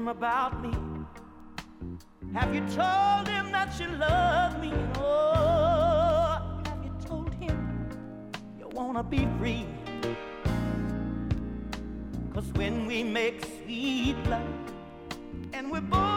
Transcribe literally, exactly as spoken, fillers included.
him about me? Have you told him that you love me? Oh, have you told him you wanna be free? 'Cause when we make sweet love and we're both